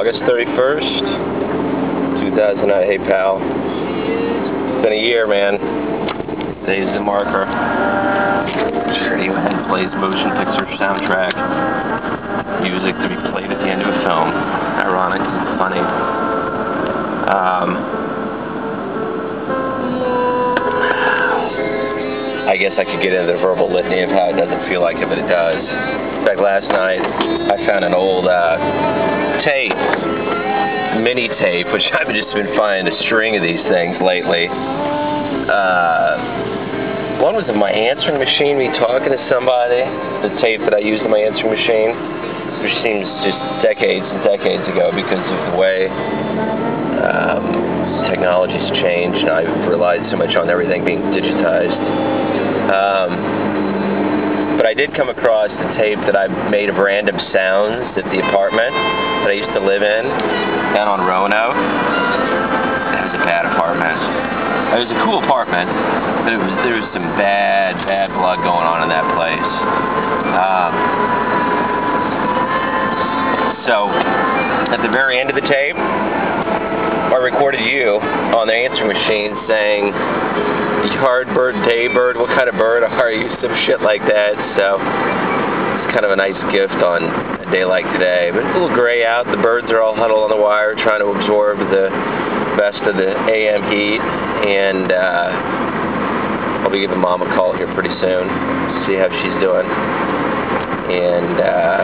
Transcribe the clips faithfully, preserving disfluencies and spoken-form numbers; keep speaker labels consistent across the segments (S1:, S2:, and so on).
S1: August thirty-first, two thousand nine. Hey, pal. It's been a year, man. Today's the marker. Radiohead plays motion picture soundtrack. Music to be played at the end of a film. Ironic, isn't it funny? Um, I guess I could get into the verbal litany of how it doesn't feel like it, but it does. In fact, last night I found an old uh, tape, mini tape, which I've just been finding a string of these things lately. Uh, one was of my answering machine, me talking to somebody, the tape that I used in my answering machine, which seems just decades and decades ago because of the way um, technology's changed, and I've relied so much on everything being digitized. Um, but I did come across a tape that I made of random sounds at the apartment that I used to live in down on Roanoke. That was a bad apartment. It was a cool apartment, but it was there was some bad, bad blood going on in that place. Um, so, at the very end of the tape, I recorded you on the answering machine saying, "Yard bird, day bird, what kind of bird are you?" Some shit like that. So it's kind of a nice gift on a day like today. But it's a little gray out. The birds are all huddled on the wire trying to absorb the best of the A M heat. And uh, I'll be giving Mom a call here pretty soon to see how she's doing. And uh,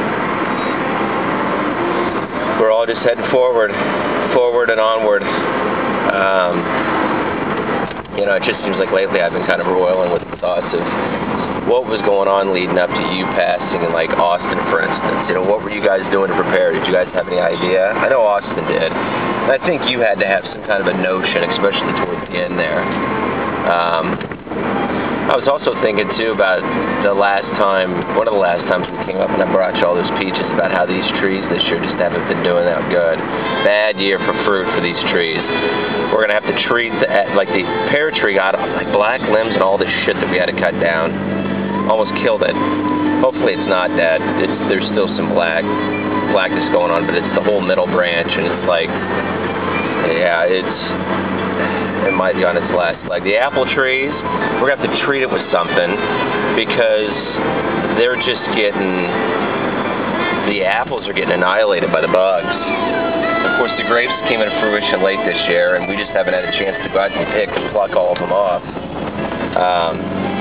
S1: we're all just heading forward, forward and onward. Um, you know, it just seems like lately I've been kind of roiling with the thoughts of what was going on leading up to you passing in, like, Austin, for instance. You know, what were you guys doing to prepare? Did you guys have any idea? I know Austin did. And I think you had to have some kind of a notion, especially towards the end there. Um, I was also thinking, too, about the last time, one of the last times we came up and I brought you all those peaches, about how these trees this year just haven't been doing that good. Bad year for fruit for these trees. We're going to have to treat, the, like, the pear tree got, like, black limbs and all this shit that we had to cut down. Almost killed it. Hopefully it's not dead. It's there's still some black blackness going on, but it's the whole middle branch, and it's like, yeah, it's it might be on its last leg. The apple trees, we're gonna have to treat it with something because they're just getting the apples are getting annihilated by the bugs. Of course, the grapes came into fruition late this year, and we just haven't had a chance to go out and pick and pluck all of them off. Um,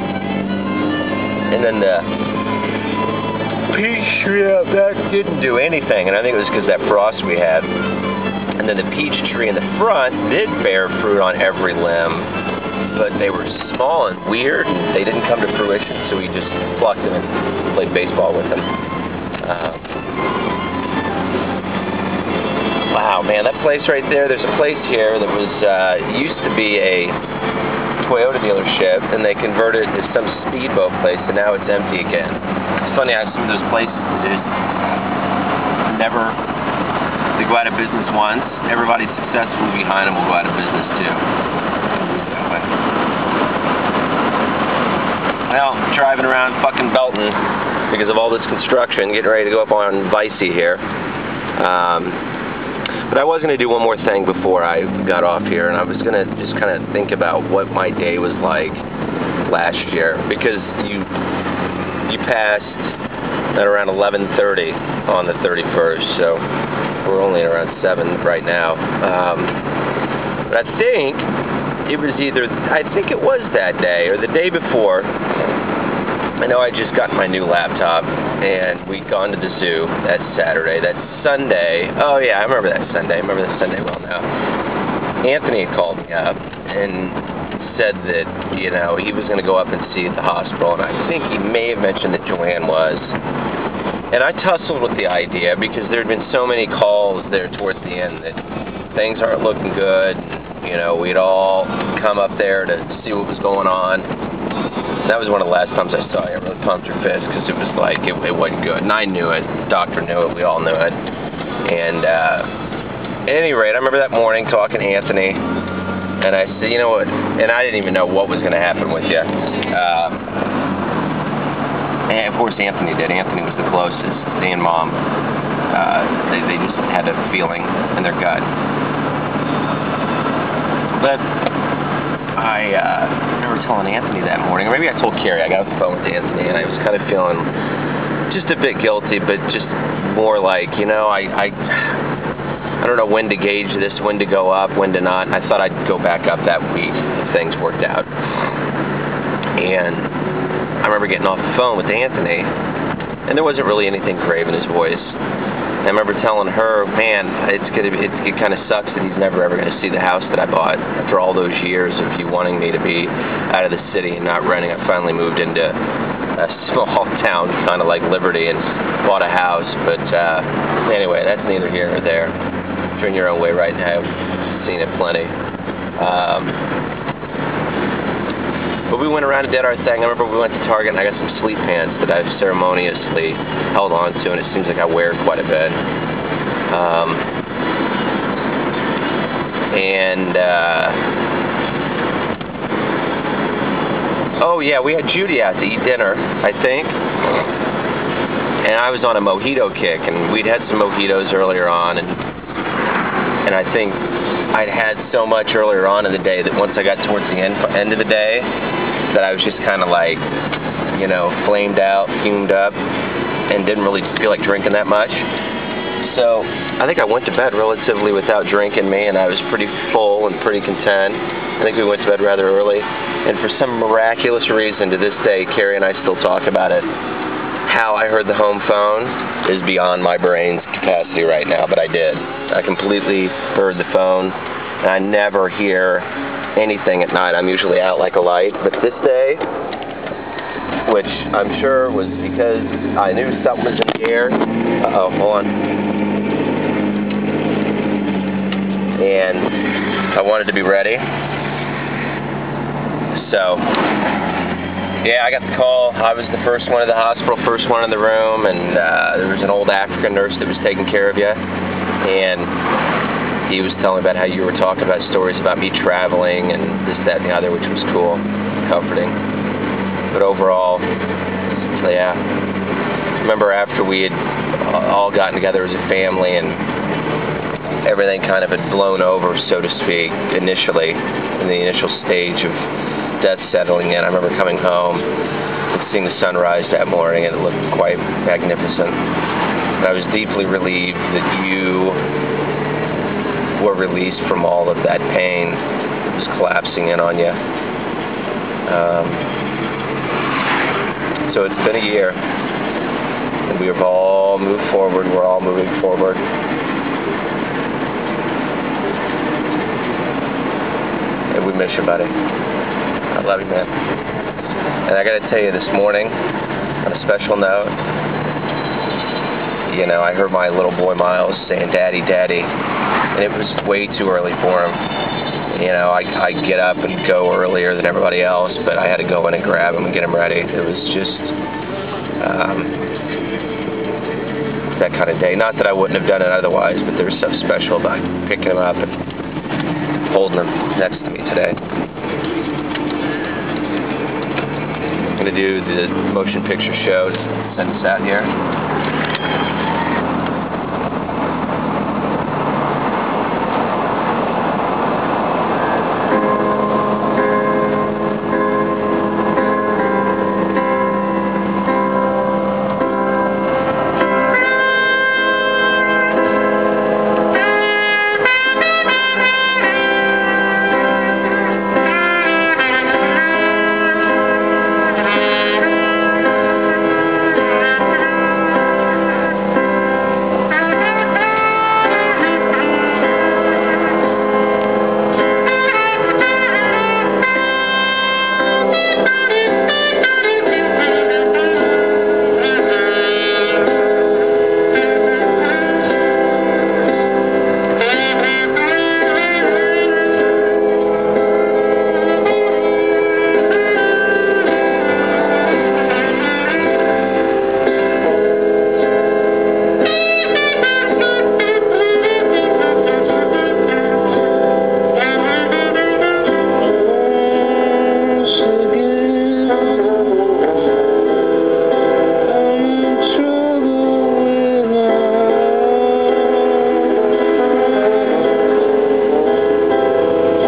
S1: And then the peach tree, that didn't do anything, and I think it was because that frost we had. And then the peach tree in the front did bear fruit on every limb, but they were small and weird, and they didn't come to fruition, so we just plucked them and played baseball with them. Um, wow, man, that place right there, there's a place here that was, uh, used to be a Toyota dealership, and they converted it to some speedboat place, and now it's empty again. It's funny how some of those places that just never, they go out of business once, everybody successfully behind them will go out of business too. That way. Well, driving around fucking Belton because of all this construction, getting ready to go up on Vicey here. Um, But I was going to do one more thing before I got off here, and I was going to just kind of think about what my day was like last year, because you you passed at around eleven thirty on the thirty-first, so we're only at around seven right now. Um, but I think it was either, I think it was that day or the day before. I know I just got my new laptop, and we'd gone to the zoo that Saturday. That Sunday, oh yeah, I remember that Sunday. I remember that Sunday well now. Anthony had called me up and said that, you know, he was going to go up and see at the hospital, and I think he may have mentioned that Joanne was. And I tussled with the idea because there had been so many calls there towards the end that things aren't looking good. You know, we'd all come up there to see what was going on. That was one of the last times I saw you. I really pumped your fist because it was like, it, it wasn't good. And I knew it. The doctor knew it. We all knew it. And uh, at any rate, I remember that morning talking to Anthony, and I said, you know what, and I didn't even know what was going to happen with you. Uh, and of course Anthony did. Anthony was the closest. They and Mom, uh, they, they just had had a feeling in their gut. But I uh, remember telling Anthony that morning, or maybe I told Carrie. I got off the phone with Anthony, and I was kind of feeling just a bit guilty, but just more like, you know, I, I, I don't know when to gauge this, when to go up, when to not. I thought I'd go back up that week if things worked out. And I remember getting off the phone with Anthony, and there wasn't really anything grave in his voice. And I remember telling her, man, it's gonna be, it's, it kind of sucks that he's never ever gonna see the house that I bought after all those years of you wanting me to be out of the city and not renting. I finally moved into a small town, kind of like Liberty, and bought a house. But uh, anyway, that's neither here nor there. You're in your own way right now. You've seen it plenty. Um, But we went around and did our thing. I remember we went to Target and I got some sleep pants that I've ceremoniously held on to, and it seems like I wear quite a bit. Um, and, uh, oh yeah, we had Judy out to eat dinner, I think. And I was on a mojito kick, and we'd had some mojitos earlier on, and and I think I'd had so much earlier on in the day that once I got towards the end, end of the day, that I was just kind of like, you know, flamed out, fumed up, and didn't really feel like drinking that much. So I think I went to bed relatively without drinking me, and I was pretty full and pretty content. I think we went to bed rather early, and for some miraculous reason to this day, Carrie and I still talk about it. How I heard the home phone is beyond my brain's capacity right now, but I did. I completely heard the phone, and I never hear anything at night. I'm usually out like a light, but this day, which I'm sure was because I knew something was in the air. Uh-oh, hold on. And I wanted to be ready. So, yeah, I got the call. I was the first one at the hospital, first one in the room, and uh, there was an old African nurse that was taking care of you, and he was telling about how you were talking about stories about me traveling and this, that, and the other, which was cool, comforting. But overall, yeah. Remember after we had all gotten together as a family and everything kind of had blown over, so to speak, initially, in the initial stage of death settling in. I remember coming home and seeing the sunrise that morning, and it looked quite magnificent. And I was deeply relieved that you were released from all of that pain that was collapsing in on you. Um, so it's been a year, and we have all moved forward. We're all moving forward. And we miss you, buddy. I love you, man. And I gotta tell you, this morning, on a special note, you know, I heard my little boy Miles saying, "Daddy, Daddy," and it was way too early for him. You know, I, I get up and go earlier than everybody else, but I had to go in and grab him and get him ready. It was just um, that kind of day. Not that I wouldn't have done it otherwise, but there's something special about picking him up and holding him next to me today. I'm gonna do the motion picture show to send us out here.